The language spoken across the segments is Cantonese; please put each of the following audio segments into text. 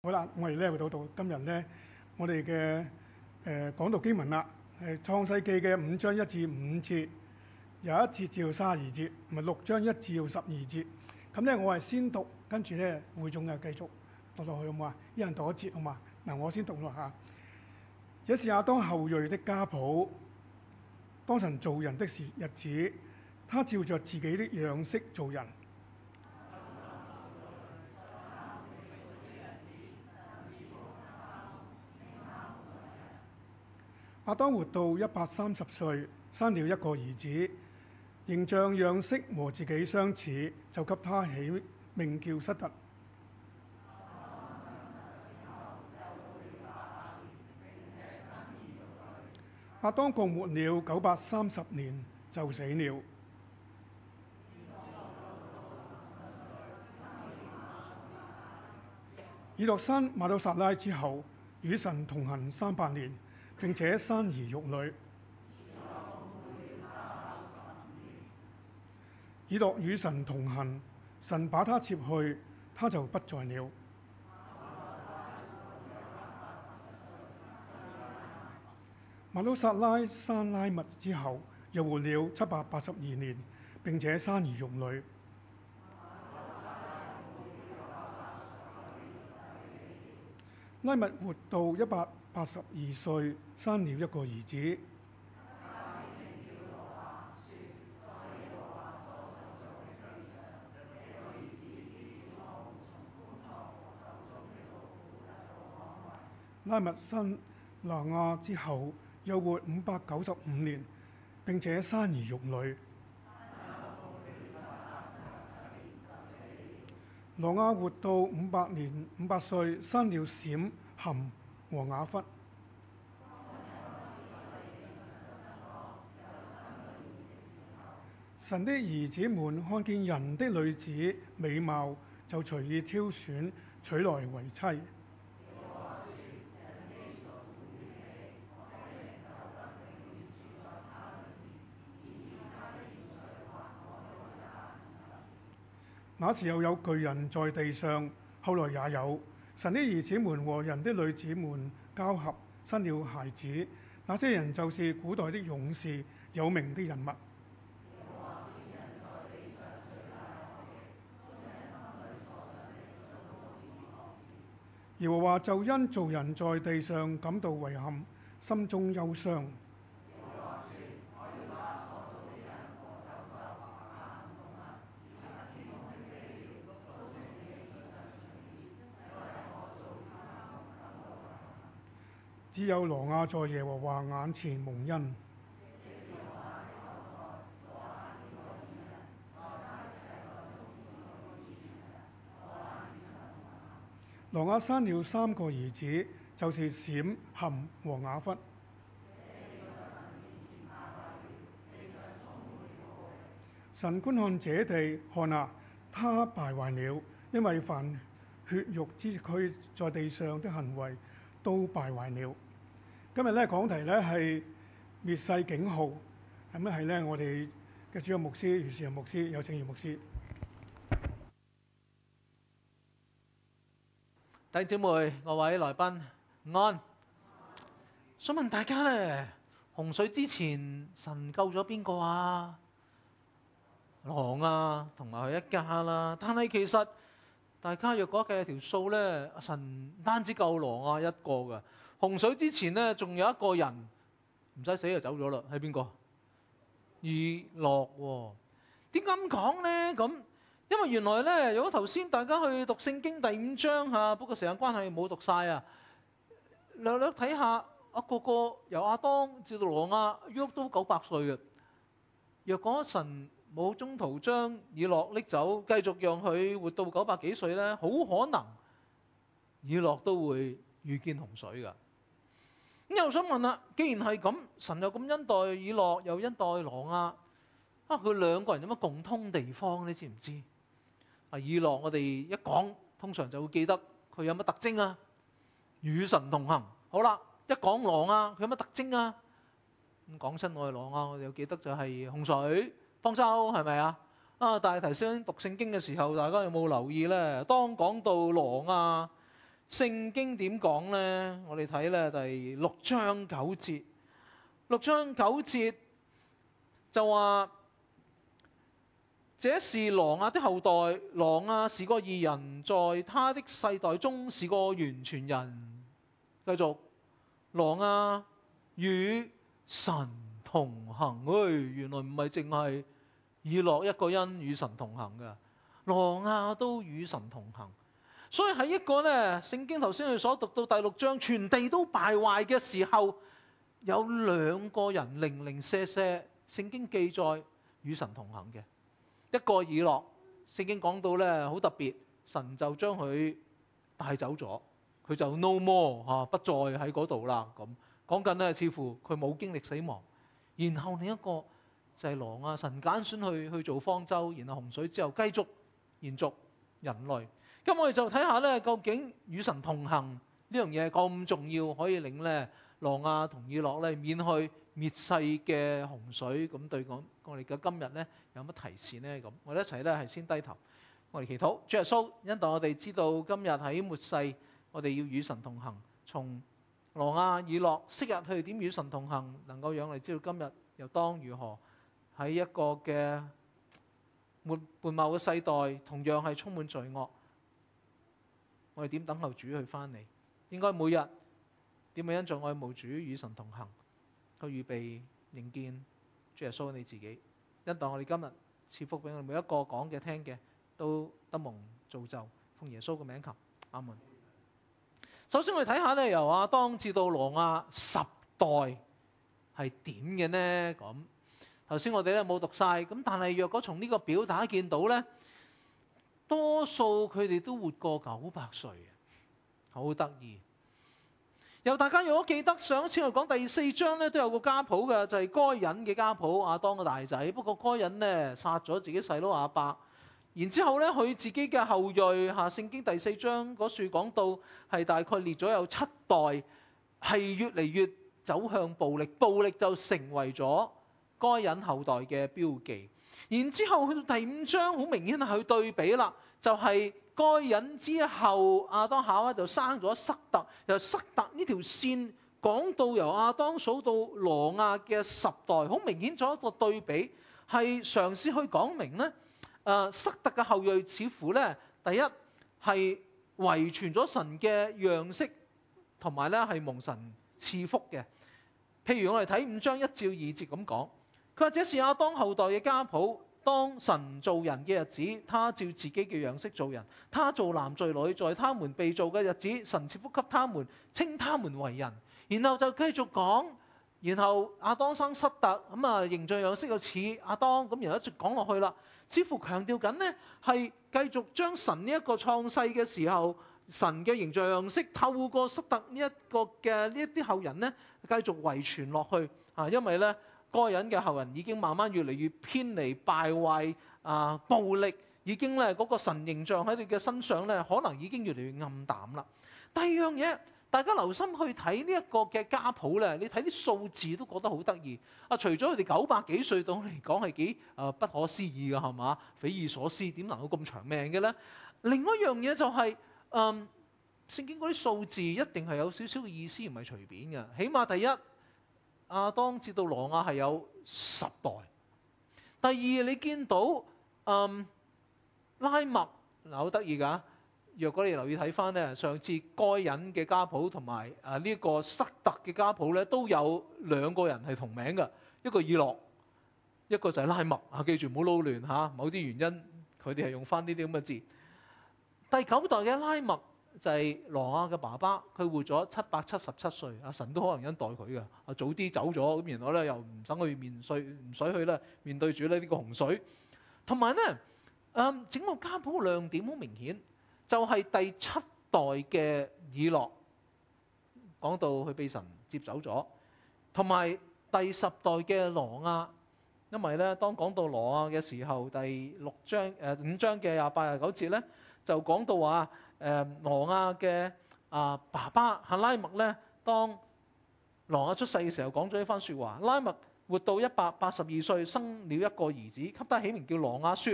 好啦，我哋咧到今日咧，我哋嘅講到經文啦，係創世記嘅5章1至5節，由1節至到32節，同埋6章1至到12節。咁咧我係先讀，跟住咧會眾又繼續讀落去好嘛？一人讀一節好嘛？嗱，我先讀落下。這是亞當後裔的家譜，當神造人的日子，他照着自己的樣式造人。亞當活到130歲，生了一個兒子，形象樣式和自己相似，就給他起名叫塞特。亞當共活了930年，就死了。以諾生瑪土撒拉之後，與神同行300年，並且生兒育女。以諾與神同行，神把他接去，他就不在了。瑪土撒拉生拉密之後，又活了782年，並且生兒育女。拉密活到182歲，生了一個兒子。拉密生拿亞之後，又活595年，並且生兒育女。挪亞活到500歲，生了閃、含和雅弗。神的兒子們看見人的女子美貌，就隨意挑選，娶來為妻。那時又有巨人在地上，後來也有神的兒子們和人的女子們交合，生了孩子。那些人就是古代的勇士，有名的人物。耶和華就因造人在地上感到遺憾，心中憂傷。只有挪亞在耶和華眼前蒙恩。挪亞生了3個兒子，就是閃、含和雅弗。神觀看這地，看啊，他敗壞了，因為凡血肉之軀在地上的行為都敗壞了。今日咧講題咧係滅世警號，咁咧係咧我哋嘅主任牧師余士仁牧師，有請余牧師。 弟兄姊妹、各位來賓安，想問大家咧，洪水之前神救咗邊個啊？挪亞同埋佢一家啦。但係其實大家若果計條數咧，神唔單止救挪亞一個㗎，洪水之前咧仲有一個人唔使死就走咗啦，係邊個？以諾喎。點解咁講咧？咁因為原來咧，如果頭先大家去讀聖經第5章嚇，不過時間關係冇讀晒啊，略略睇下個個由亞當至到挪亞，喐都900歲嘅。若果神冇中途將以諾拎走，繼續讓佢活到900幾歲咧，好可能以諾都會遇見洪水㗎。咁又想問啦，既然係咁，神又咁恩待以諾，又恩待挪亞，佢兩個人有乜共通地方你知唔知？以諾我哋一講，通常就會記得佢有乜特徵啊？與神同行。好啦，一講挪亞，佢有乜特徵啊？咁講親我係挪亞，我哋又記得就係洪水、方舟，係咪啊？但係頭先讀聖經嘅時候，大家有冇留意呢？當講到挪亞， 聖經點講呢？我哋睇咧第6章9節。6章9節就話：這是挪亞的後代，挪亞是個義人，在他的世代中是個完全人。繼續，挪亞與神同行。原來唔係淨係以諾一個人與神同行嘅，挪亞都與神同行。所以喺一個咧，聖經頭先佢所讀到第6章，全地都敗壞嘅時候，有2個人零零舍舍，聖經記載與神同行嘅。一個以諾，聖經講到咧好特別，神就將佢帶走咗，佢就 no more 不再喺嗰度啦。咁講緊咧，似乎佢冇經歷死亡。然後另一個就係挪亞，神揀選去做方舟，然後洪水之後繼續延續人類。咁我哋就睇下咧，究竟與神同行呢樣嘢咁重要，可以令咧挪亞同以諾咧免去滅世嘅洪水。咁對我哋嘅今日咧有乜提示呢？咁我哋一齊咧係先低頭，我哋祈禱。主耶穌，因為我哋知道今日喺末世，我哋要與神同行。從挪亞、以諾昔日佢哋點與神同行，能夠讓我哋知道今日又當如何喺一個嘅悖謬嘅世代，同樣係充滿罪惡。我哋點等候主去翻嚟？應該每日點樣因着愛慕主與神同行，去預備迎見主耶穌你自己。因待我哋今日賜福俾我哋每一個講嘅聽嘅，都得蒙造就。奉耶穌嘅名求，阿門。首先我哋睇下咧，由亞當至到挪亞10代係點嘅呢？咁頭先我哋咧冇讀晒，咁但係若果從呢個表大家見到咧，多數佢哋都活過900歲，好得意。由大家如果記得上一次我講第4章咧，都有個家譜嘅，就係該隱嘅家譜，亞當嘅大仔。不過該隱咧殺咗自己細佬亞伯，然之後咧佢自己嘅後裔聖經第4章嗰處講到係大概列咗有7代，係越嚟越走向暴力，暴力就成為咗該隱後代嘅標記。然之後去到第5章，好明顯係去對比啦，就係該隱之後，亞當夏娃就生咗塞特，由塞特呢條線講到由亞當數到挪亞嘅10代，好明顯做一個對比，係嘗試去講明咧，塞特嘅後裔似乎咧，第一係遺傳咗神嘅樣式，同埋咧係蒙神賜福嘅。譬如我哋睇5章1至2節咁講。佢話：這是亞當後代嘅家譜。當神造人嘅日子，他照自己嘅樣式造人，他造男造女，在他們被造嘅日子，神賜福給他們，稱他們為人。然後就繼續講，然後亞當生塞特，形象樣式又似亞當，咁然後一直講落去啦。似乎強調緊呢係繼續將神呢一個創世嘅時候，神嘅形象樣式透過塞特呢一個嘅呢一啲後人呢，繼續遺傳落去。因為呢。該隱嘅後人已經慢慢越嚟越偏離敗壞暴力，已經咧嗰個神形象喺你嘅身上咧，可能已經越嚟越暗淡啦。第二樣嘢，大家留心去睇呢一個嘅家譜咧，你睇啲數字都覺得好得意。除咗佢哋900幾歲到嚟講係幾不可思議嘅係嘛？匪夷所思，點能夠咁長命嘅咧？另外一樣嘢就係聖經嗰啲數字一定係有少少嘅意思，唔係隨便嘅。起碼第一，亞當至到挪亞係有10代。第二，你見到拉麥好得意㗎。若果你留意睇翻咧，上次該隱嘅家譜同埋呢個塞特嘅家譜咧，都有2個人係同名嘅，一個以諾，一個就係拉麥。記住唔好撈亂嚇，某啲原因佢哋係用翻呢啲咁嘅字。第9代嘅拉麥就係挪亞嘅爸爸，佢活咗777歲，神都可能恩待佢嘅，早啲走咗，咁然後咧又唔使去咧面對住呢個洪水。同埋咧，整個家譜亮點好明顯，就係第7代嘅以諾，講到佢被神接走咗，同埋第10代嘅挪亞。因為咧，當講到挪亞嘅時候，第5章嘅28、29節咧，就講到話挪亞嘅爸爸拉麥咧，當挪亞出世嘅時候講咗一番説話。拉麥活到182歲，生了一個兒子，給他起名叫挪亞，說：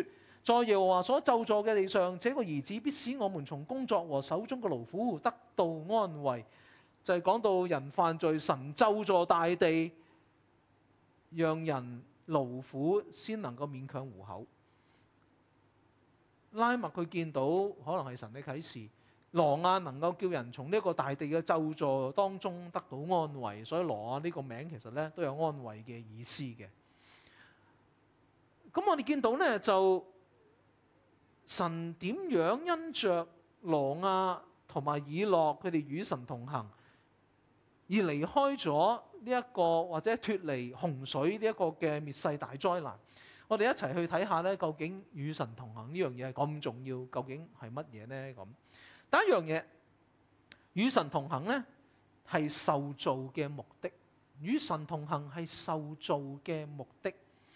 在耶和華所咒詛嘅地上，這個兒子必使我們從工作和手中嘅勞苦得到安慰。就係講到人犯罪，神咒詛大地，讓人勞苦先能夠勉強糊口。拉麥佢見到可能係神嘅啟示，挪亞能夠叫人從呢個大地嘅咒詛當中得到安慰，所以挪亞呢個名其實咧都有安慰嘅意思嘅。咁我哋見到咧就神點樣因着挪亞同埋以諾佢哋與神同行，而離開咗呢一個或者脫離洪水呢一個嘅滅世大災難。我哋一齊去睇下咧，究竟與神同行呢樣嘢係咁重要，究竟係乜嘢呢？咁第一樣嘢，與神同行咧係受造嘅目的。與神同行係受造嘅目的。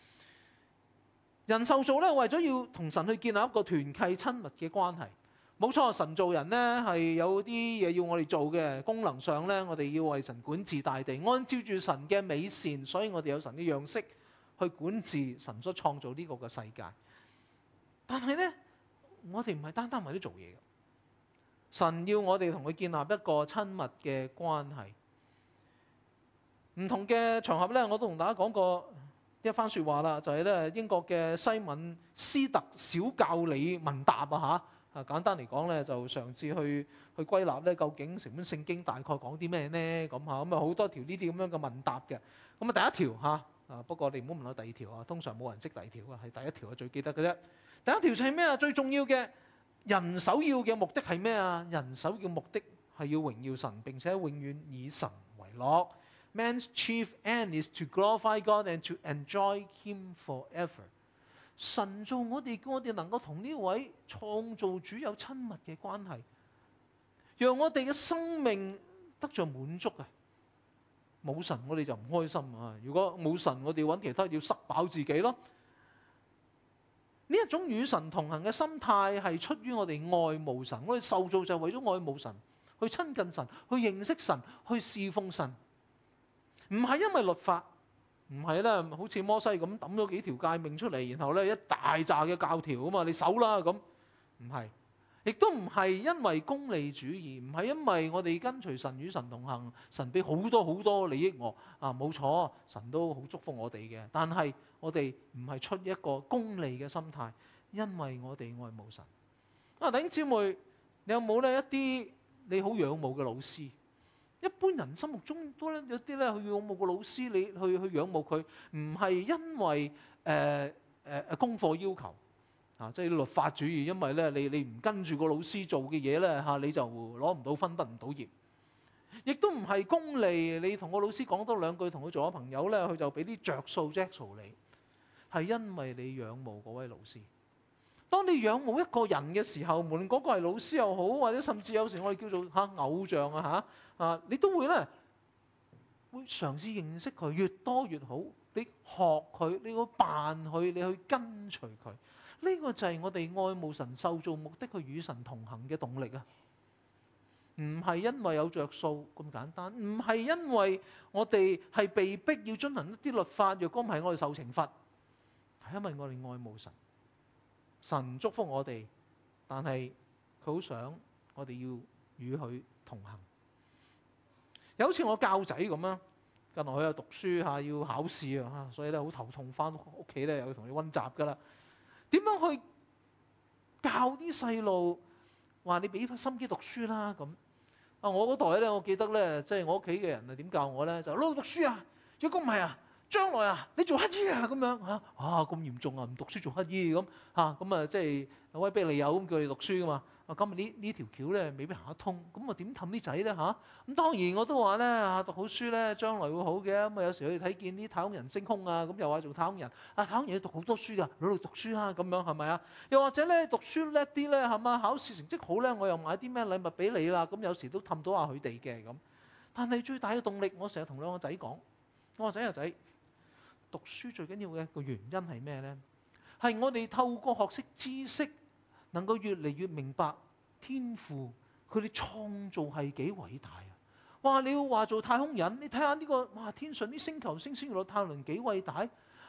人受造咧，為咗要同神去建立一個團契親密嘅關係。冇錯，神造人咧係有啲嘢要我哋做嘅，功能上咧我哋要為神管治大地，按照住神嘅美善，所以我哋有神嘅樣式去管治神所創造呢個嘅世界。但係咧，我哋唔係單單為咗做嘢嘅，神要我哋同佢建立一個親密嘅關係。唔同嘅場合咧，我都同大家講過一番説話啦，就係咧英國嘅西敏斯特小教理問答啊嚇。簡單嚟講咧，就嘗試去歸納咧，究竟成本聖經大概講啲咩呢？咁嚇，咁啊好多條呢啲咁樣嘅問答嘅。咁啊第一條嚇，不過你唔好問我第二條啊，通常冇人識第二條啊，係第一條係最記得嘅啫。第一條就係咩啊？最重要嘅人首要嘅目的係咩啊？人首要目的係要榮耀神，並且永遠以神為樂。Man's chief end is to glorify God and to enjoy Him forever。神造我哋，叫我哋能夠同呢位創造主有親密嘅關係，讓我哋嘅生命得着滿足啊！冇神我哋就唔開心啊！如果冇神，我哋揾其他要塞飽自己咯。呢一種與神同行嘅心態係出於我哋愛慕神，我哋受造就係為咗愛慕神，去親近神，去認識神，去侍奉神。唔係因為律法，唔係咧，好似摩西咁抌咗幾條誡命出嚟，然後咧一大紮嘅教條啊嘛，你守啦咁，唔係，亦都唔係因為功利主義，唔係因為我哋跟隨神與神同行，神俾好多好多利益我啊，冇錯，神都好祝福我哋嘅，但係我哋唔係出一個功利嘅心態，因為我哋愛慕神。弟兄姊妹，你有冇咧一啲你好仰慕嘅老師？一般人心目中都有啲咧去仰慕個老師，你去仰慕佢，唔係因為功課要求啊，即係律法主義，因為咧你唔跟住個老師做嘅嘢咧嚇，你就攞唔到分，畢唔到業。亦都唔係功利，你同個老師講多兩句，同佢做咗朋友咧，佢就俾啲着數啫數你，係因為你仰慕嗰位老師。當你仰慕一個人嘅時候，無論嗰個係老師又好，或者甚至有時我哋叫做偶像啊，你都會咧會嘗試認識佢，越多越好。你學佢，你去扮佢，你去跟隨佢，呢個就係我哋愛慕神受造目的，去與神同行嘅動力啊！唔係因為有着數咁簡單，唔係因為我哋係被逼要遵行一啲律法，若果唔係我哋受懲罰，係因為我哋愛慕神。神祝福我哋，但係佢好想我哋要與佢同行。有好似我教仔咁啊，近來佢又讀書要考試啊，所以咧好頭痛，翻屋企咧又要同你溫習噶啦。點樣去教啲細路話你俾心機讀書啦咁？我嗰代咧，我記得咧，即係我屋企嘅人啊點教我咧，就攞去讀書啊，如果唔係啊，將來啊，你做乞衣啊咁樣嚇，咁嚴重啊，唔讀書做乞衣咁嚇，咁啊即係威逼利誘咁叫你讀書噶嘛。今日呢條橋咧未必行得通，咁啊點氹啲仔咧嚇？咁當然我都話咧讀好書咧將來會好嘅。咁啊有時去睇見啲太空人升空啊，咁又話做太空人，太空人要讀好多書㗎，攞嚟讀書啦咁樣係咪啊？又或者咧讀書叻啲咧係嘛，考試成績好咧，我又買啲咩禮物俾你啦，咁有時都氹到下佢哋嘅咁。但係最大嘅動力，我成日同兩個仔講，我話仔，讀書最緊要嘅一個原因係咩咧？係我哋透過學識知識，能夠越嚟越明白天父佢哋創造係幾偉大啊！哇！你要話做太空人，你睇下呢個哇天上啲星球星星原來太陽幾偉大，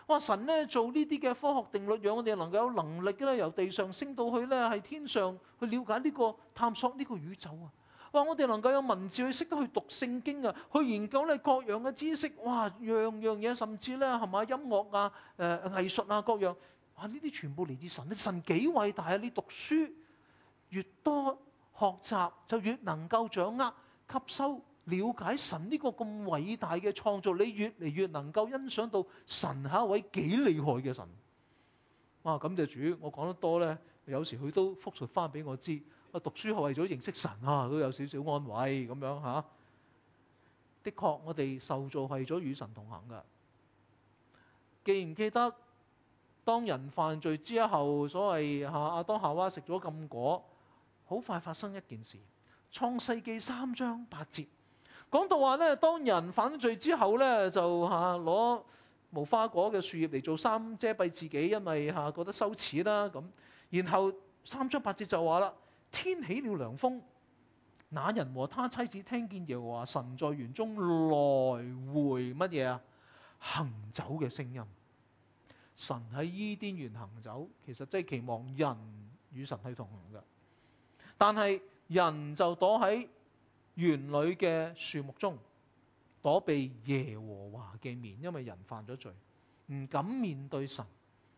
哇！神咧做呢啲嘅科學定律，讓我哋能夠有能力咧由地上升到去咧係天上去了解呢個探索呢個宇宙啊！哇！我哋能夠有文字去識得去讀聖經啊，去研究咧各樣嘅知識，哇！樣樣嘢，甚至咧係嘛音樂啊、藝術啊各樣，哇！呢啲全部嚟自神，神幾偉大啊！你讀書越多學習，就越能夠掌握、吸收、了解神呢個咁偉大嘅創造，你越嚟越能夠欣賞到神係一位幾厲害嘅神。哇！感謝主，我講得多咧，有時佢都復述翻俾我知。我讀書係為咗認識神啊，都有少少安慰咁樣嚇。的確，我哋受造係咗與神同行㗎。記唔記得當人犯罪之後，所謂亞當夏娃食咗禁果，好快發生一件事。創世記3章8節講到話咧，當人犯罪之後咧，就攞無花果嘅樹葉嚟做衫遮蔽自己，因為覺得羞恥啦咁。然後3章8節就話啦。天起了涼風，那人和他妻子聽見耶和華神在園中來回乜嘢啊？行走嘅聲音。神喺伊甸園行走，其實即係期望人與神去同行嘅。但係人就躲喺園裏嘅樹木中，躲避耶和華嘅面，因為人犯咗罪，唔敢面對神。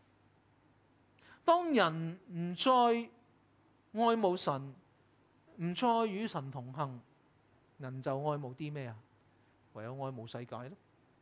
當人唔再愛慕神，唔再與神同行，人就愛慕啲咩啊？唯有愛慕世界咯。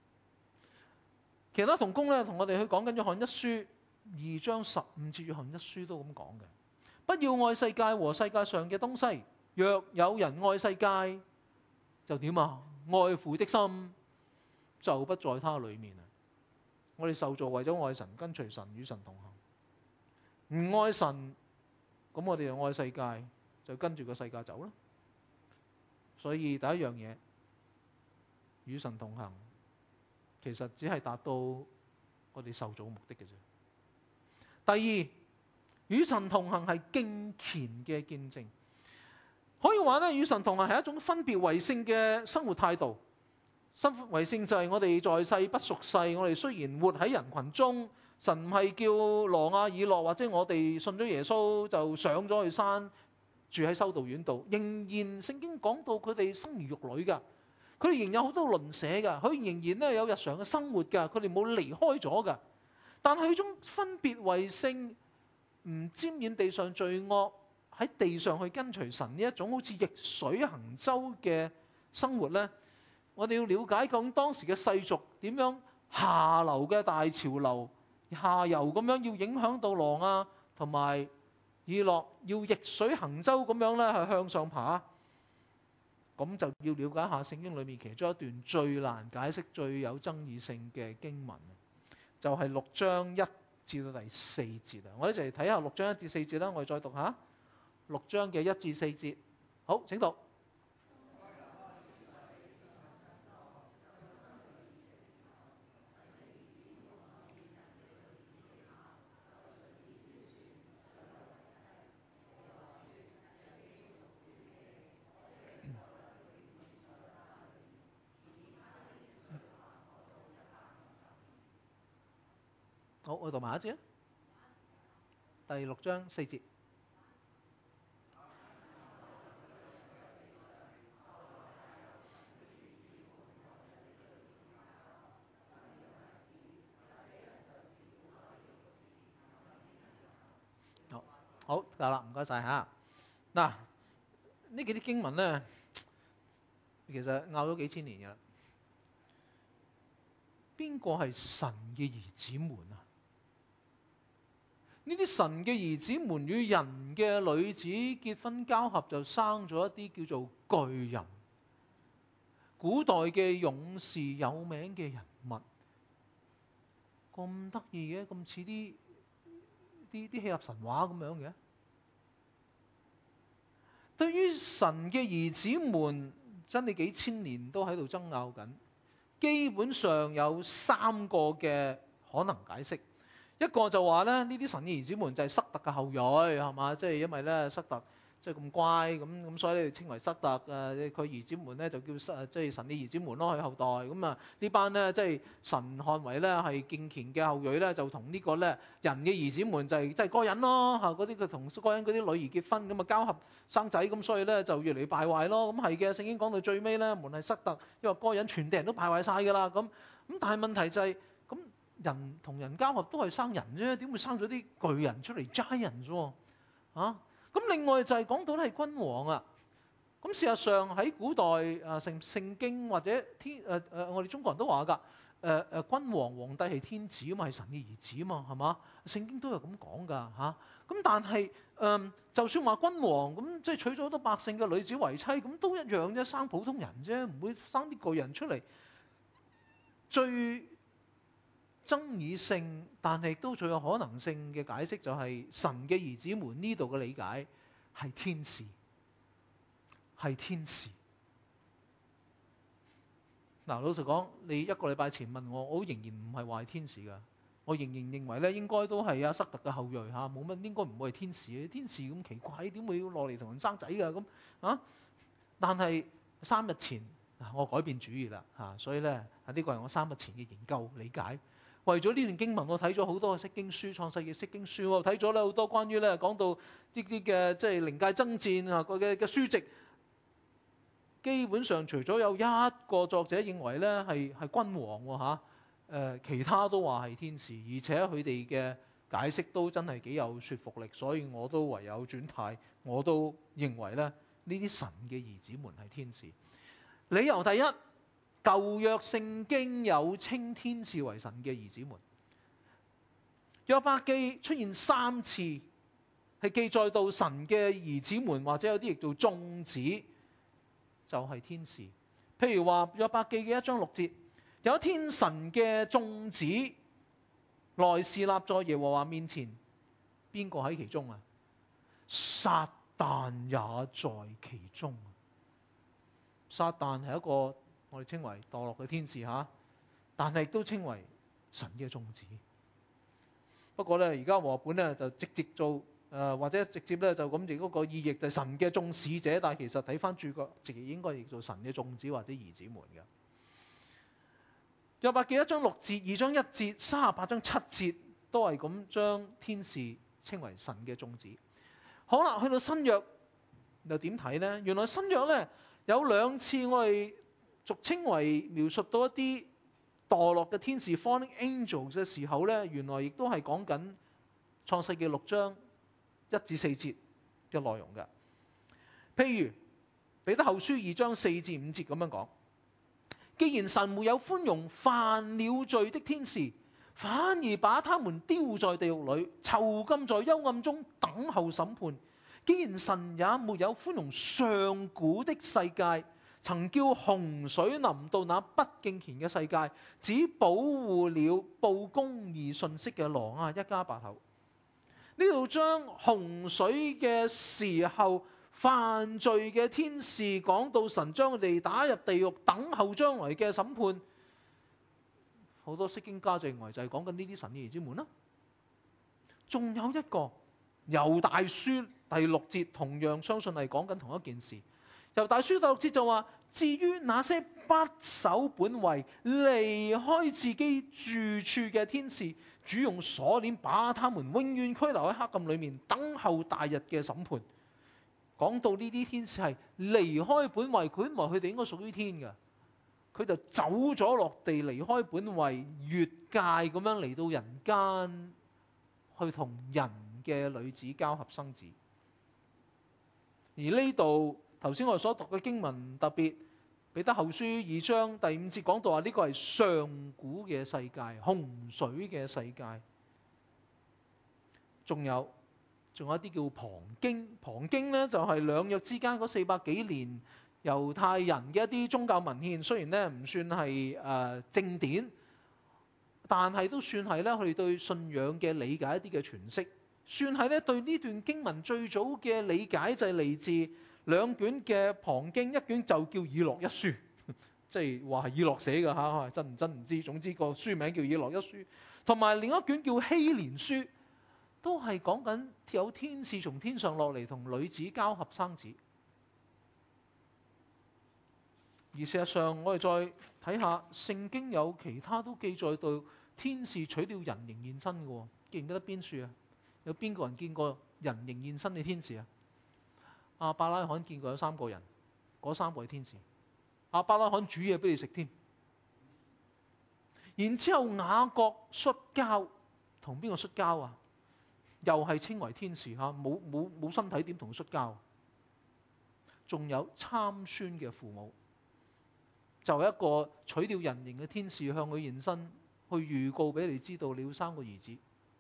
其他同工咧同我哋去講緊約翰一書2章15節，約翰一書都咁講嘅。不要愛世界和世界上嘅東西，若有人愛世界，就點啊？愛父的心就不在他裏面啊！我哋受造為咗愛神，跟隨神，與神同行。唔愛神，咁我哋就愛世界，就跟住個世界走啦。所以第一樣嘢，與神同行，其實只係達到我哋受造嘅目的嘅啫。第二，與神同行係敬虔嘅見證。可以話咧，與神同行係一種分別為聖嘅生活態度。分別為聖就係我哋在世不屬世，我哋雖然活喺人群中，神唔係叫羅亞爾諾或者我哋信咗耶穌就上咗去山住喺修道院度，仍然聖經講到佢哋生兒育女㗎，佢哋仍有好多鄰舍㗎，佢仍然咧有日常嘅生活㗎，佢哋冇離開咗㗎。但係佢種分別為聖，唔沾染地上罪惡，喺地上去跟隨神呢一種好似逆水行舟嘅生活呢，我哋要了解究竟當時嘅世俗點樣下流嘅大潮流，下游咁樣要影響到挪亞同埋以諾，要逆水行舟咁樣咧係向上爬。咁就要了解下聖經裏面其中一段最難解釋、最有爭議性嘅經文，就係6章1至到第4節啊！我哋一齊睇下6章1至4節啦，我哋再讀下6章嘅1至4節。好，請讀。好，我讀埋一節啊。第6章4節。好，夠啦，唔該晒嚇。嗱，呢幾啲經文咧，其實拗咗幾千年嘅啦。邊個係神嘅兒子們啊？呢啲神嘅兒子們與人嘅女子結婚交合，就生咗一啲叫做巨人，古代嘅勇士，有名嘅人物。咁得意嘅，咁似啲希臘神話咁樣嘅。對於神嘅兒子們，真係幾千年都喺度爭拗緊。基本上有3個嘅可能解釋。一個就話咧，呢啲神嘅兒子們就係塞特嘅後裔，係嘛？即係因為咧塞特即係咁乖咁所以咧稱為塞特佢兒子們咧就叫即係神嘅兒子們咯，佢後代咁啊呢班咧即係神看為咧係敬虔嘅後裔咧，就同呢個咧人嘅兒子們就係即係該隱咯嚇，嗰啲佢同該隱嗰啲女兒結婚咁啊交合生仔，咁所以咧就越嚟越敗壞咯。咁係嘅，聖經講到最尾咧，無論係塞特因為該隱，全地人都敗壞晒㗎啦。咁但係問題就係咁人同人交合都係生人啫，點會生咗啲巨人出嚟 giant 啫？咁另外就係講到咧係君王啊。咁事實上喺古代聖經或者我哋中國人都話㗎，君王皇帝係天子啊嘛，係神嘅兒子啊嘛，係嘛？聖經都有咁講㗎嚇。咁但係就算話君王咁，即係娶咗好多百姓嘅女子為妻，咁都一樣啫，生普通人啫，唔會生啲巨人出嚟。最爭議性，但係都最有可能性嘅解釋就係神嘅兒子們呢度嘅理解係天使，係天使。嗱，老實講，你一個禮拜前問我，我仍然唔係話係天使㗎，我仍然認為咧應該都係阿塞特嘅後裔嚇，冇乜應該唔會係天使嘅。天使咁奇怪，點會落嚟同人生仔㗎咁啊？但係3日前我改變主意啦嚇，所以咧呢個係我3日前嘅研究理解。為咗呢段經文，我睇咗好多釋經書、創世記釋經書，我睇咗咧好多關於咧講到啲嘅即係靈界爭戰啊嘅書籍。基本上除咗有一個作者認為咧係君王喎其他都話係天使，而且佢哋嘅解釋都真係幾有說服力，所以我都唯有轉態，我都認為咧呢啲神嘅兒子們係天使。理由第一，舊約聖經有稱天使為神嘅兒子們。約伯記出現3次，係記載到神嘅兒子們，或者有啲亦叫眾子，就係天使。譬如話約伯記嘅1章6節，有一天神嘅眾子來侍立在耶和華面前，邊個喺其中啊？撒旦也在其中。撒旦係一個我哋稱為墮落嘅天使嚇，但係都稱為神嘅眾子。不過咧，而家和本咧就直接做或者直接咧就咁譯嗰個意譯就係神嘅眾使者，但係其實睇翻注腳直譯應該譯做神嘅眾子或者兒子們嘅。約伯記1章6節、2章1節、38章7節都係咁將天使稱為神嘅眾子。好啦，去到新約又點睇呢？原來新約咧有2次我哋俗稱為描述到一啲墮落嘅天使 fallen angels 嘅時候咧，原來亦都係講緊創世記6章1至4節嘅內容嘅。譬如彼得後書2章4至5節咁樣講，既然神沒有寬容犯了罪的天使，反而把他們丟在地獄裏，囚禁在幽暗中等候審判。既然神也沒有寬容上古的世界，曾叫洪水臨到那不敬虔嘅世界，只保護了報公義信息嘅挪亞一家8口。呢度將洪水嘅時候犯罪嘅天使講到神將佢哋打入地獄，等候將來嘅審判。好多釋經家就認為就係講緊呢啲神嘅兒子們啦。仲有一個猶大書第6節，同樣相信係講緊同一件事。猶大書第6節就話：至於那些不守本位、離開自己住處嘅天使，主用鎖鏈把他們永遠拘留喺黑暗裏面，等候大日嘅審判。講到呢啲天使係離開本位，本來佢哋應該屬於天嘅，佢就走咗落地，離開本位，越界咁樣嚟到人間，去同人嘅女子交合生子。而呢度頭先我哋所讀嘅經文，特別彼得後書2章第5節講到話呢個係上古嘅世界，洪水嘅世界。仲有一啲叫旁經，旁經呢就係兩約之間嗰400幾年猶太人嘅一啲宗教文獻，雖然咧唔算係正典，但係都算係咧佢哋對信仰嘅理解一啲嘅詮釋，算係咧對呢段經文最早嘅理解就係嚟自2卷嘅旁經，一卷就叫以諾一書，即係話係以諾寫嘅嚇，真唔知，總之個書名叫以諾一書，同埋另一卷叫希連書。 都係講緊有天使從天上落嚟同女子交合生子。而事實上，我哋再睇下聖經有其他都記載到天使取了人形現身嘅喎，記唔記得邊處啊？有邊個人見過人形現身嘅天使啊？亞伯拉罕見過有3個人，嗰3個係天使。亞伯拉罕煮嘢俾你食添。然之後雅各摔跤，同邊個摔跤啊？又係稱為天使嚇，冇身體點同摔跤。仲有參孫嘅父母，就係一個取了人形嘅天使向佢現身，去預告俾你知道你要生個兒子。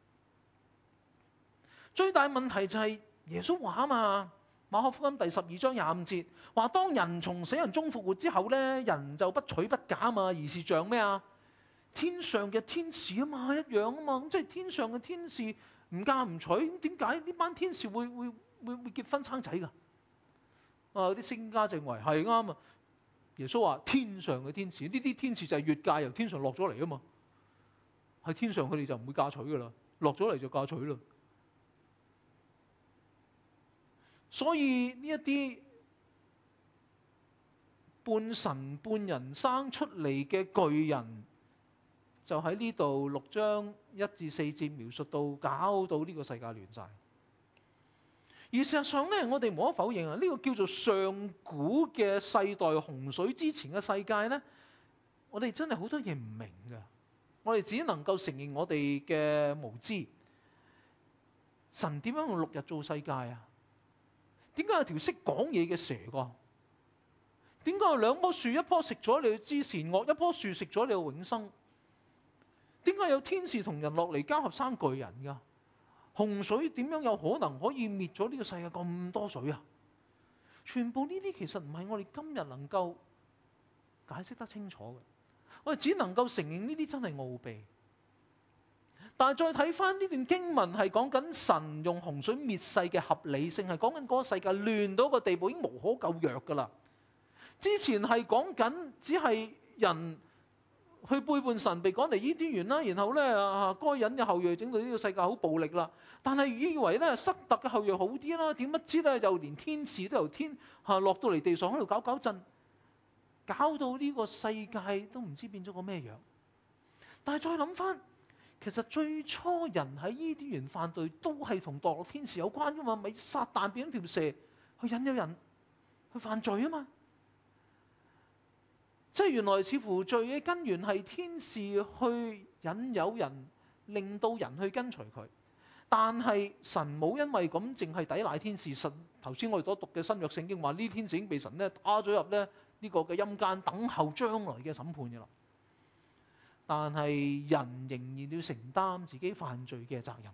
最大問題就係耶穌話啊嘛，馬可福音第12章25節話，當人從死人中復活之後呢，人就不娶不嫁啊嘛，而是像咩啊？天上嘅天使啊嘛，一樣啊嘛，咁即係天上嘅天使唔嫁唔娶，咁點解呢班天使會結婚生仔㗎？有啲聖經家認為係啱啊。耶穌話天上嘅天使，呢啲天使就係越界由天上落咗嚟啊嘛，喺天上佢哋就唔會嫁娶㗎啦，落咗嚟就嫁娶啦。所以呢一啲半神半人生出嚟嘅巨人，就喺呢度6章1至4節描述到，搞到呢個世界亂晒。而事實上呢，我哋無可否認啊，呢個叫做上古嘅世代，洪水之前嘅世界呢，我哋真係好多嘢唔明㗎。我哋只能夠承認我哋嘅無知。神點樣用6日做世界啊？點解有條識講嘢嘅蛇㗎？點解有2棵樹，一棵食咗你知善惡，一棵樹食咗你嘅永生？點解有天使同人落嚟交合生巨人㗎？洪水點樣有可能可以滅咗呢個世界咁多水啊？全部呢啲其實唔係我哋今日能夠解釋得清楚嘅，我哋只能夠承認呢啲真係奧秘。但係再睇翻呢段經文係講緊神用洪水滅世嘅合理性，係講緊嗰個世界亂到個地步已經無可救藥㗎啦。之前係講緊只係人去背叛神，被趕嚟伊甸園啦，然後咧該隱嘅後裔整到呢個世界好暴力啦。但係以為咧塞特嘅後裔好啲啦，點不知咧就連天使都由天落到嚟地上喺度搞震，搞到呢個世界都唔知變咗個咩樣。但係再諗翻，其實最初人喺伊甸園犯罪都係同墮落天使有關㗎嘛，咪撒旦變咗條蛇去引誘人去犯罪啊嘛。即係原來似乎罪嘅根源係天使去引誘人，令到人去跟隨佢。但係神冇因為咁淨係抵賴天使。神頭先我哋所讀嘅新約聖經話，呢天使已經被神咧打咗入咧呢個嘅陰間，等候將來嘅審判㗎啦。但係人仍然要承擔自己犯罪嘅責任。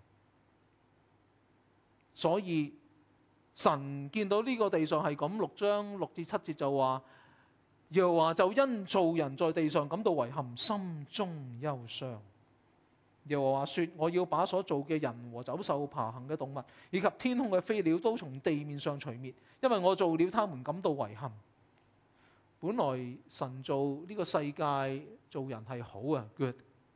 所以神見到呢個地上係咁，6章6至7節就話，耶和華就因造人在地上感到遺憾，心中憂傷。耶和華說，我要把所造嘅人和走獸爬行嘅動物，以及天空嘅飛鳥都從地面上除滅，因為我造了他們感到遺憾。本來神造呢個世界做人係好啊 good。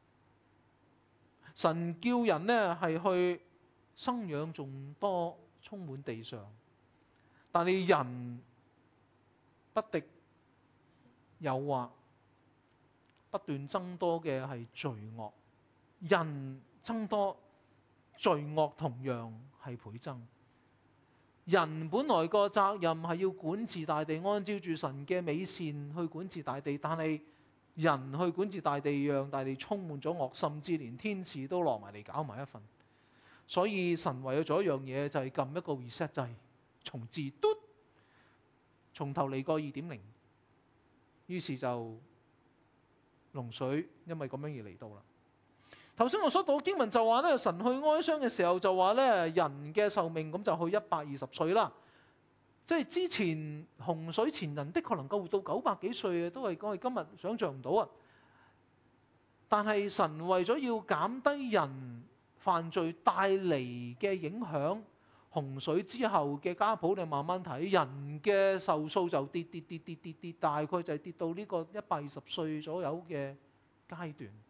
神叫人呢係去生養眾多，充滿地上。但係人不敵誘惑，不斷增多嘅係罪惡。人增多，罪惡同樣係倍增。人本來個責任係要管治大地，按照住神嘅美善去管治大地，但係人去管治大地，讓大地充滿咗惡，甚至連天使都落埋嚟搞埋一份。所以神為咗做一樣嘢，就係撳一個 reset 掣，重置嘟，從頭嚟過2.0。於是就洪水因為咁樣而嚟到啦。頭先我所讀嘅經文就話咧，神去哀傷嘅時候就話咧，人嘅壽命咁就去120歲啦。即係之前洪水前人的確能夠活到900幾歲，都係我哋今日想像唔到啊。但係神為咗要減低人犯罪帶嚟嘅影響，洪水之後嘅家譜你慢慢睇，人嘅壽數就跌，大概就係跌到呢個120歲左右嘅階段。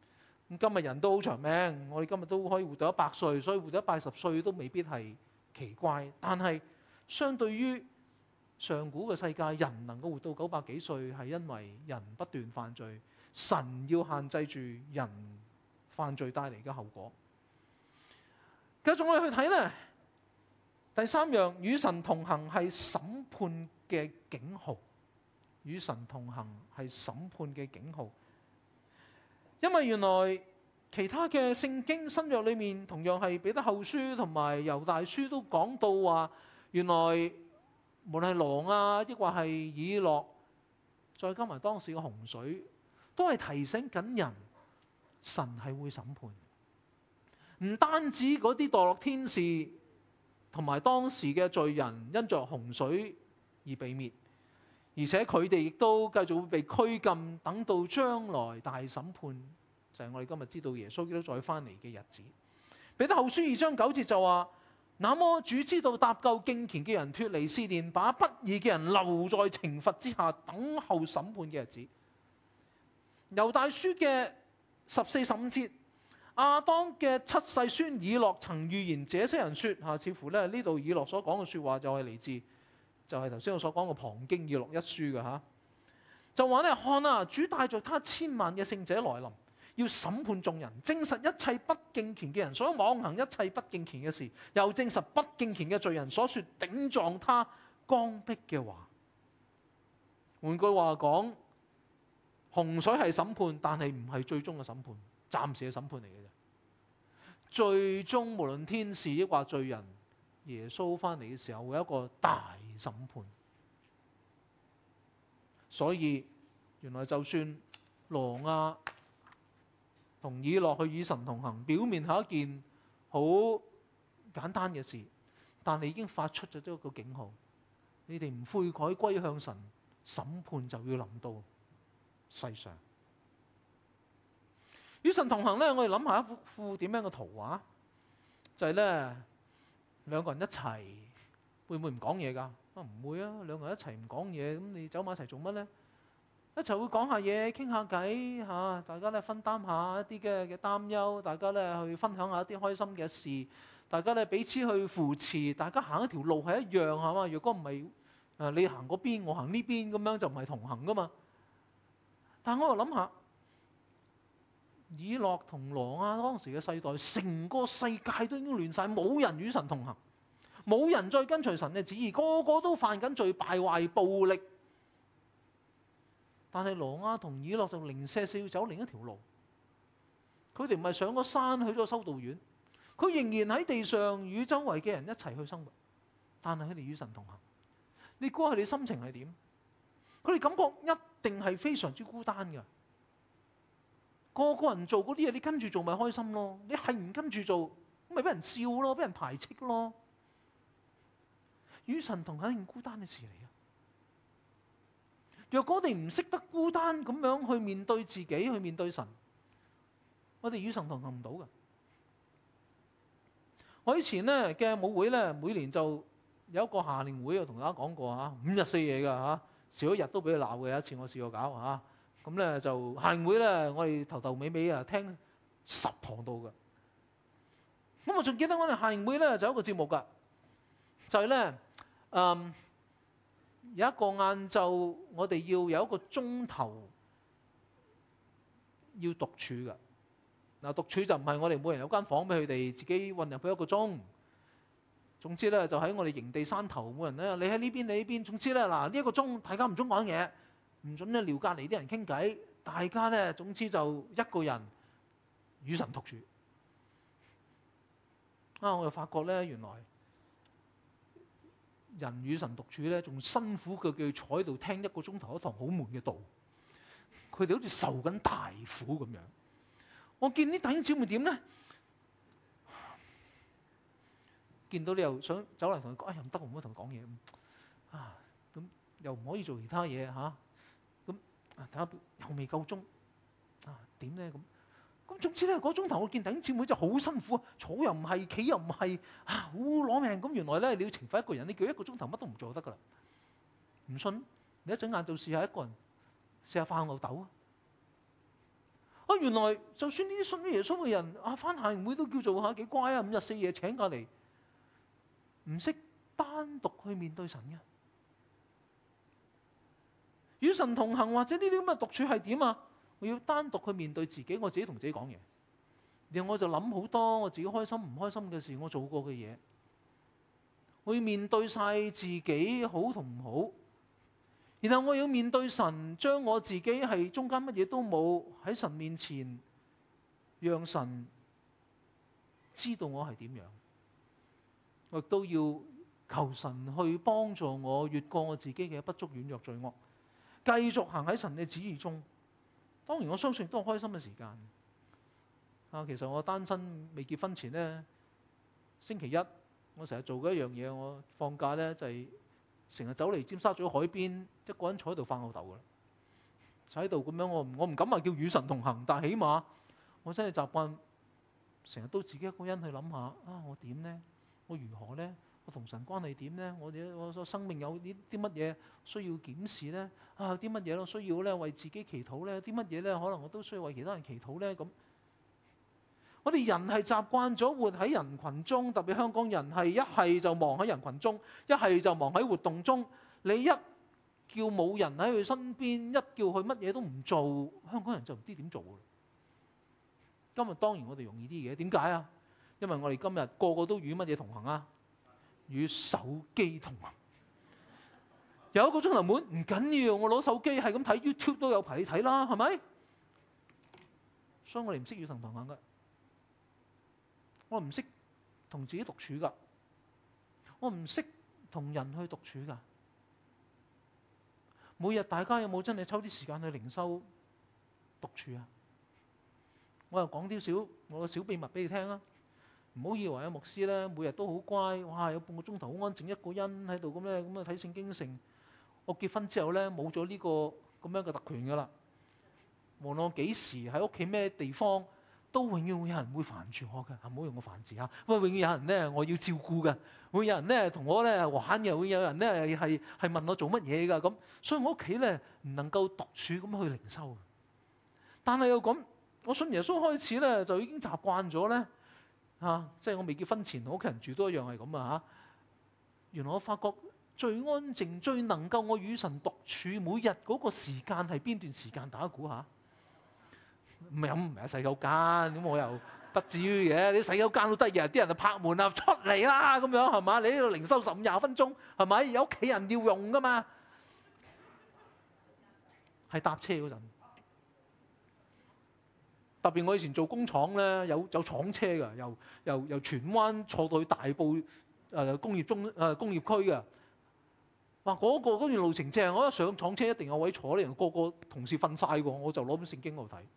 咁今日人都好長命，我哋今日都可以活到100歲，所以活到110歲都未必係奇怪。但係相對於上古嘅世界，人能夠活到900幾歲，係因為人不斷犯罪，神要限制住人犯罪帶嚟嘅後果。繼續我哋去睇呢，第3樣，與神同行係審判嘅警號。與神同行係審判嘅警號，因為原來其他嘅聖經新約裏面同樣係彼得後書同埋猶大書都講到話，原來無論係挪亞抑或係以諾，再加埋當時嘅洪水，都係提醒緊人神係會審判。唔單止嗰啲墮落天使同埋當時嘅罪人因着洪水而被滅，而且佢哋亦都繼續會被拘禁，等到將來大審判，就係我哋今日知道耶穌基督再翻嚟嘅日子。彼得後書2章9節就話：那麼主知道搭救敬虔嘅人脫離試煉，把不義嘅人留在懲罰之下，等候審判嘅日子。猶大書嘅14、15節，亞當嘅7世孫以諾曾預言這些人說，似乎呢度以諾所講嘅說話就係嚟自就係頭先我所講嘅旁經以諾一書嘅嚇，就話呢，看啊，主帶着他千萬嘅聖者來臨，要審判眾人，證實一切不敬虔嘅人所妄行一切不敬虔嘅事，又證實不敬虔嘅罪人所說頂撞他剛愎嘅話。換句話講，洪水係審判，但係唔係最終嘅審判，暫時嘅審判嚟嘅啫。最終無論天使抑或罪人，耶穌翻嚟嘅時候會有一個大審判。所以原來就算挪亞同以諾去與神同行，表面係一件好簡單嘅事，但係已經發出咗一個警號：你哋唔悔改歸向神，審判就要臨到世上。與神同行呢，我哋諗下一幅點樣嘅圖畫，就係呢，兩個人一齊會唔會唔講嘢㗎？唔會啊，兩個人一齊唔講嘢，咁你走埋一齊做乜呢？一齊會講下嘢，傾下偈嚇，大家咧分擔下一啲嘅擔憂，大家咧去分享下一啲開心嘅事，大家咧彼此去扶持，大家行一條路係一樣係嘛？若果唔係你行嗰邊，我行呢邊咁樣就唔係同行㗎嘛。但我又諗下，以諾同挪亞當時嘅世代，成個世界都已經亂晒，冇人與神同行，冇人再跟隨神嘅旨意，個個都犯緊罪，敗壞暴力。但係挪亞同以諾就零舍要走另一條路，佢哋唔係上咗山去咗修道院，佢仍然喺地上與周圍嘅人一齊去生活，但係佢哋與神同行。你估下佢哋心情係點？佢哋感覺一定係非常之孤單㗎。個個人做嗰啲嘢，你跟住做咪開心咯？你係唔跟住做，咪俾人笑咯，俾人排斥咯。與神同行係件孤單嘅事嚟嘅。若果我哋唔識得孤單咁樣去面對自己，去面對神，我哋與神同行唔到㗎。我以前呢嘅舞會呢，每年就有一個夏令會，我同大家講過嚇，5日4夜㗎嚇，少一日都俾佢鬧嘅。有一次我試過搞嚇，咁呢就夏令會呢，我哋頭頭尾尾啊聽10堂到㗎。咁我仲記得我哋夏令會呢就有一個節目㗎，就係呢。有一個晏晝，我哋要有一個鐘頭要獨處㗎。嗱，獨處就唔係我哋每人有間房俾佢哋自己混入去一個鐘。總之咧，就喺我哋營地山頭，每人咧，你喺呢邊，你呢邊。總之咧，嗱呢一個鐘，大家唔準講嘢，唔準咧撩隔離啲人傾偈。大家咧，總之就一個人與神獨處。我就發覺咧，原來人與神獨處咧，仲辛苦過叫坐喺度聽一個鐘頭一堂好悶嘅道。佢哋好似受緊大苦咁樣。我見啲弟兄姊妹點咧？見到你又想走嚟同佢講，又唔得，唔好同佢講嘢。咁又唔可以做其他嘢嚇。咁睇下又未夠鐘。點咧咁？咁總之咧，嗰鐘頭我見弟兄姊妹就好辛苦，坐又唔係，企又唔係，好攞命。咁原來咧，你要懲罰一個人，你叫一個鐘頭乜都唔做就得噶啦。唔信？你一陣晏晝試下一個人試下發吽哣啊！ 原來就算呢啲信咗耶穌嘅人返夏令會都叫做幾乖啊，5日4夜請假嚟，唔識單獨去面對神嘅。與神同行或者呢啲咁嘅獨處係點啊？我要單獨去面對自己，我自己同自己講嘢，然後我就諗好多我自己開心唔開心嘅事，我做過嘅嘢，我要面對晒自己好同唔好，然後我要面對神，將我自己係中間乜嘢都冇喺神面前，讓神知道我係點樣，我亦都要求神去幫助我越過我自己嘅不足軟弱罪惡，繼續行喺神嘅旨意中。當然我相信都係開心嘅時間。其實我單身未結婚前呢，星期一我成日做嘅一樣嘢，我放假呢就係成日走嚟尖沙咀海邊，一個人坐喺度發吽哣㗎啦。就喺度咁樣，我唔敢話叫與神同行，但係起碼我真係習慣成日都自己一個人去諗下我點呢？我如何呢？我同神關係點呢？我生命有啲乜嘢需要檢視呢？有啲乜嘢咯需要咧為自己祈禱呢？啲乜嘢咧可能我都需要為其他人祈禱呢？咁我哋人係習慣咗活喺人群中，特別香港人係一係就忙喺人群中，一係就忙喺活動中。你一叫冇人喺佢身邊，一叫佢乜嘢都唔做，香港人就唔知點做啦。今日當然我哋容易啲嘅，點解啊？因為我哋今日個個都與乜嘢同行啊？與手機同行。有1個鐘頭滿唔緊要，我攞手機係咁睇 YouTube 都有排你睇啦，係咪？所以我哋唔識與神同行㗎，我唔識同自己獨處㗎，我唔識同人去獨處㗎。每日大家有冇真係抽啲時間去靈修獨處啊？我又講啲小我嘅小秘密俾你聽啊！唔好以為牧師咧每日都好乖，哇有半個鐘頭好安靜一個人喺度咁咧，咁啊睇聖經成。我結婚之後咧冇咗呢個咁樣嘅特權㗎啦。無論我幾時喺屋企咩地方，都永遠會有人會煩住我嘅。唔好用個煩字嚇。永遠有人咧我要照顧嘅，會有人咧同我咧玩嘅，會有人咧係問我做乜嘢㗎咁。所以我屋企咧唔能夠獨處咁去靈修。但係又咁，我信耶穌開始咧就已經習慣咗咧即係我未結婚前同屋企人住都一樣係咁啊。原來我發覺最安靜、最能夠我與神獨處每日嗰個時間係邊段時間？大家估下？唔係洗手間，咁我又不至於嘅。你洗手間都得嘅，啲人就拍門啊出嚟啦咁樣係嘛？你喺度靈修15-20分鐘係咪？有屋企人要用㗎嘛？係搭車嗰陣，特別我以前做工廠咧，有廠車㗎，由荃灣坐到去大埔工業區㗎。哇！嗰段路程正，我一上廠車一定有位坐，人個個同事瞓晒喎，我就攞本聖經喺度睇。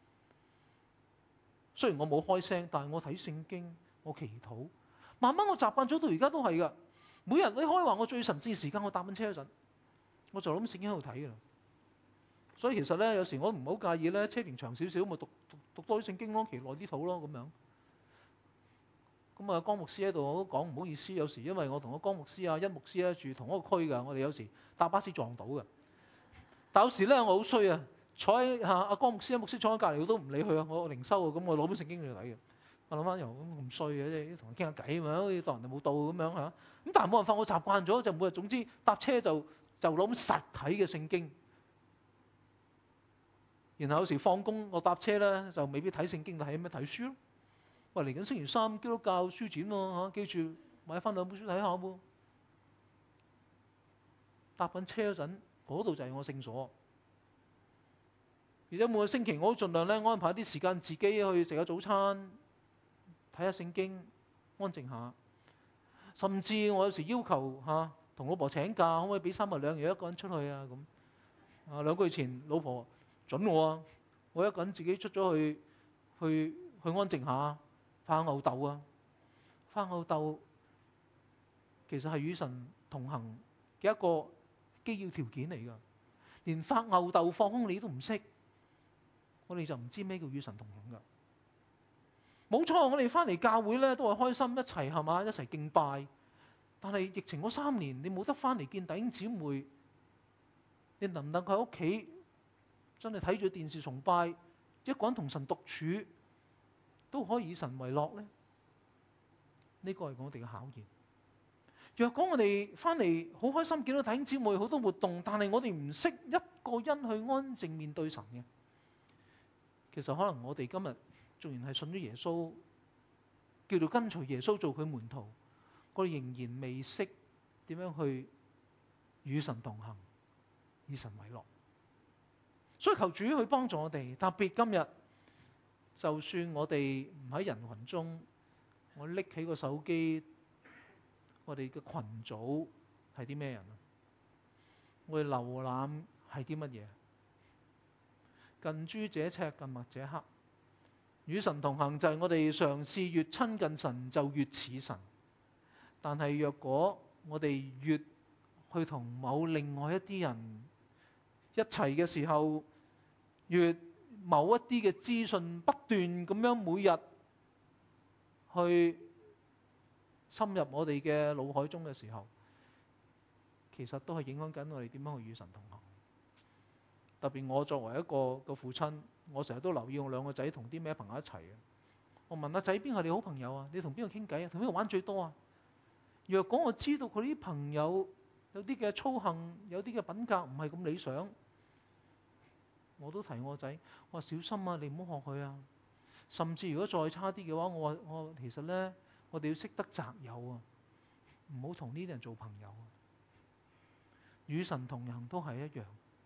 雖然我冇開聲，但係我睇聖經，我祈禱。慢慢我習慣咗到而家都係㗎。每日你可以話我最神智時間，我搭緊車嗰陣，我就攞本聖經喺度睇㗎啦。所以其實咧，有時我唔好介意咧，車程長少少，咪讀多啲聖經咯，祈耐啲禱咯咁樣。咁江牧師喺度我都講唔好意思，有時因為我同江牧師一牧師咧住同一個區㗎，我哋有時搭巴士撞到㗎。但有時咧我好衰啊，坐喺江牧師牧師坐喺隔離我都唔理佢啊，我靈修啊，咁我攞本聖經嚟睇嘅。我諗翻又咁衰嘅，即係同佢傾下偈嘛，好似當人哋冇到咁樣嚇。咁但係冇辦法，我習慣咗就每日總之搭車就攞本實體嘅聖經。然後有時放工我搭車咧就未必睇聖經，就係咩睇書咯。喂，嚟緊星期3基督教書展喎，記住買翻2本書睇下喎。搭緊車嗰陣，嗰度就係我聖所。而且每個星期我都盡量咧安排一啲時間自己去食下早餐，睇下聖經，安靜下。甚至我有時要求同老婆請假，可唔可以俾3日2夜一個人出去啊？咁2個月前老婆準我啊，我一個人自己出咗去安靜下。發吽哣啊！發吽哣其實係與神同行嘅一個基要條件嚟㗎。連發吽哣放空你都唔識，我哋就唔知咩叫與神同行㗎。冇錯，我哋翻嚟教會咧都係開心一齊係嘛，一齊敬拜。但係疫情嗰3年，你冇得翻嚟見弟兄姊妹，你能唔能夠喺屋企真係睇住電視崇拜， 一個人同神獨處都可以以神為樂呢？呢個係我哋嘅考驗。若果我哋翻嚟好開心見到弟兄姊妹好多活動，但係我哋唔識一個人去安靜面對神嘅，其實可能我哋今日縱然係信咗耶穌，叫做跟隨耶穌做佢門徒，我哋仍然未識點樣去與神同行，以神為樂。所以求主去幫助我哋，特別今日，就算我哋唔喺人群中，我拎起個手機，我哋嘅群組係啲咩人啊？我哋瀏覽係啲乜嘢？近朱者赤，近墨者黑。與神同行就係我哋嘗試越親近神就越似神。但係若果我哋越去同某另外一啲人一齊嘅時候，越某一啲嘅資訊不斷咁樣每日去深入我哋嘅腦海中嘅時候，其實都係影響緊我哋點樣去與神同行。特別我作為一個父親，我成日都留意我兩個仔同啲咩朋友一齊嘅。我問阿仔邊個係你好朋友啊？你同邊個傾偈啊？同邊個玩最多啊？若果我知道佢啲朋友有啲嘅操行，有啲嘅品格唔係咁理想，我都提我仔，我話小心啊，你唔好學佢啊。甚至如果再差啲嘅話，我其實呢，我哋要識得擇友啊，唔好同呢啲人做朋友啊。與神同行都係一樣，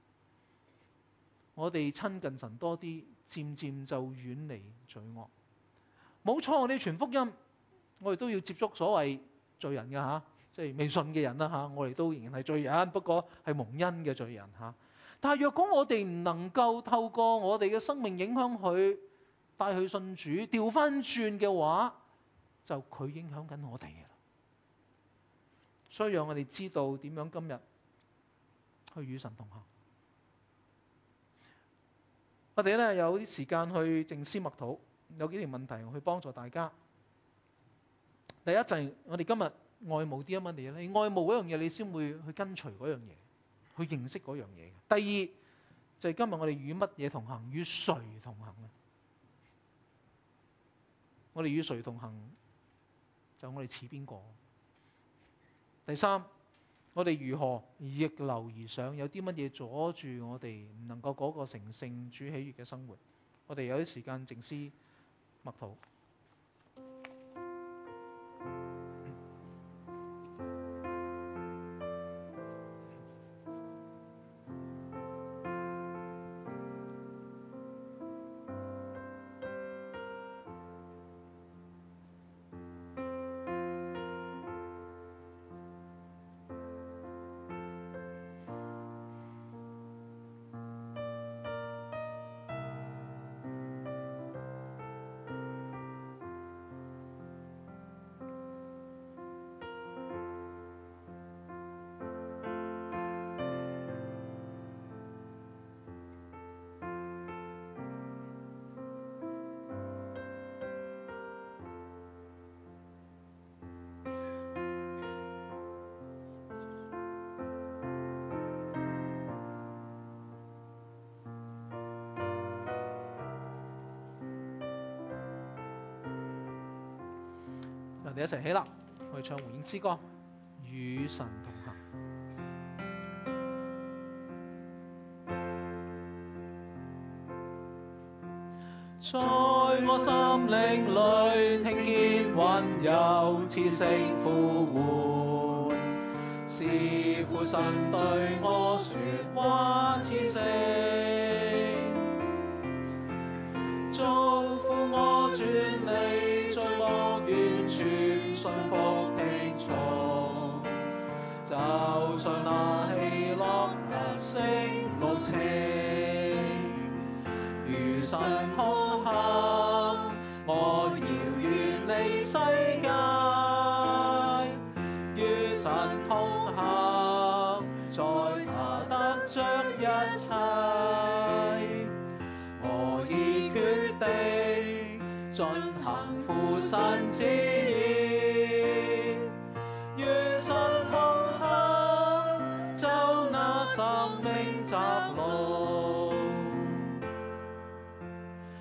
我哋親近神多啲，漸漸就遠離罪惡。冇錯，我哋傳福音，我哋都要接觸所謂罪人嘅嚇，即係未信嘅人啦嚇，我哋都仍然係罪人，不過係蒙恩嘅罪人嚇。但係若果我哋唔能夠透過我哋嘅生命影響佢，帶佢信主，調翻轉嘅話，就佢影響緊我哋嘅啦。所以讓我哋知道點樣今日去與神同行。我哋咧有啲時間去靜思默禱，有幾條問題去幫助大家。第一就係我哋今日愛慕啲乜嘢咧？你愛慕嗰樣嘢，你先會去跟隨嗰樣嘢，去認識嗰樣嘢。第二就係今日我哋與乜嘢同行，與誰同行啊？我哋與誰同行，就我哋似邊個？第三，我哋如何逆流而上？有啲乜嘢阻住我哋唔能夠嗰個成聖主喜悅嘅生活？我哋有啲時間靜思默禱。我哋一齊起立，我哋唱回應詩歌，與神同行。在我心靈裏聽見溫柔慈聲呼喚，是父神對我說話慈聲，祝福我轉離罪惡，完全信服聽從，走上那喜樂得勝路程，與神同行，我要遠離世界，與神同行，在他得着一切，我已決定進行父神旨意，與神同行，走那生命窄路。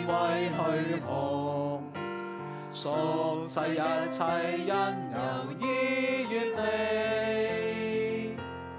為虛空，俗世一切因由已遠離。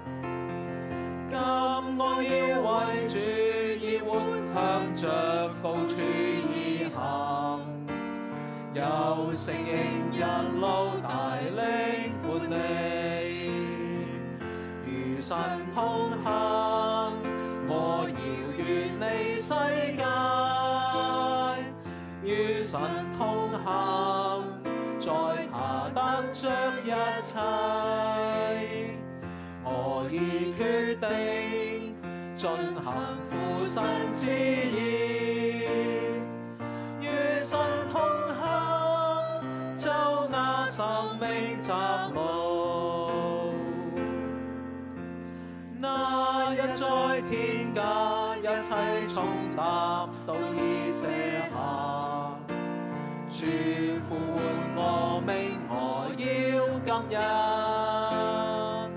今我要為主而活，向着高處而行，有聖靈一路帶領伴你，與神同行，我要遠離世界，與神同行，在他得着一切。我已決定進行父神旨意，與神同行，走那生命窄路。那日在天家，一切重擔都已卸下，主呼喚我名，我要感恩，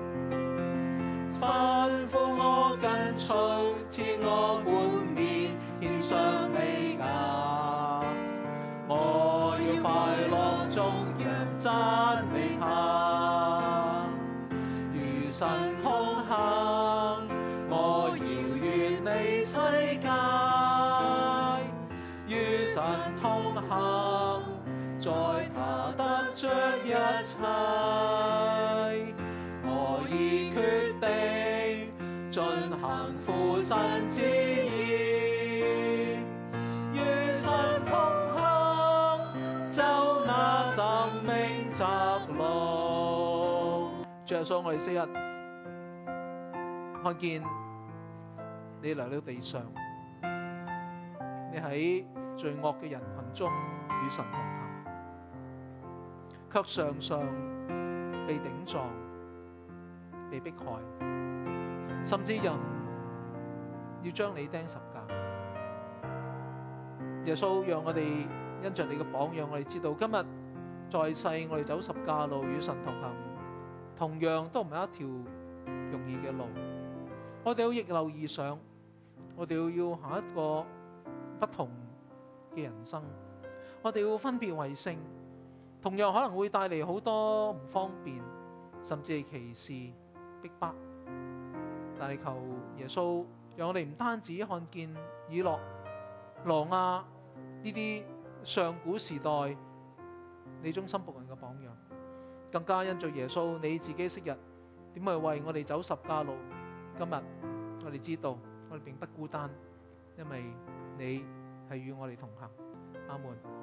吩咐我跟從，賜我冠冕，獻上美價。我要快樂中揚讚美他，與神同行，我要遠離世界，與神同行，在他得着一切。我已決定進行父神旨意，與神同行，走那生命窄路。主耶穌，我哋昔日看見你嚟到地上，你喺罪惡嘅人群中與神同行，卻常常被頂撞、被迫害，甚至人要將你釘十架。耶穌，讓我哋因着你嘅榜樣，我哋知道今日在世我哋走十架路與神同行，同樣都唔係一條容易嘅路。我哋要逆流而上，我哋要行一個不同嘅人生，我哋要分別為聖，同樣可能會帶嚟好多唔方便，甚至係歧視、逼迫。但係求耶穌，讓我哋唔單止看見以諾、挪亞呢啲上古時代你忠心僕人嘅榜樣，更加因着耶穌你自己昔日點去為我哋走十架路。今日我哋知道我哋並不孤單，因為你係與我哋同行。阿門。